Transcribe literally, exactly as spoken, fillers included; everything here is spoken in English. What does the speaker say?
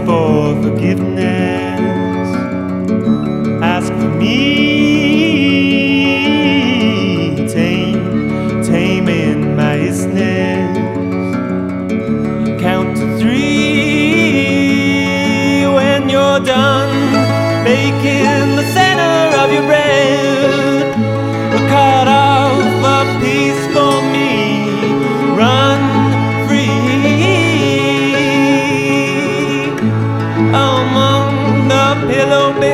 for forgiveness. Ask for me, tame, taming my isness. Count to three when you're done making the center of your bread. Cut off a piece for me, run free among the pillow.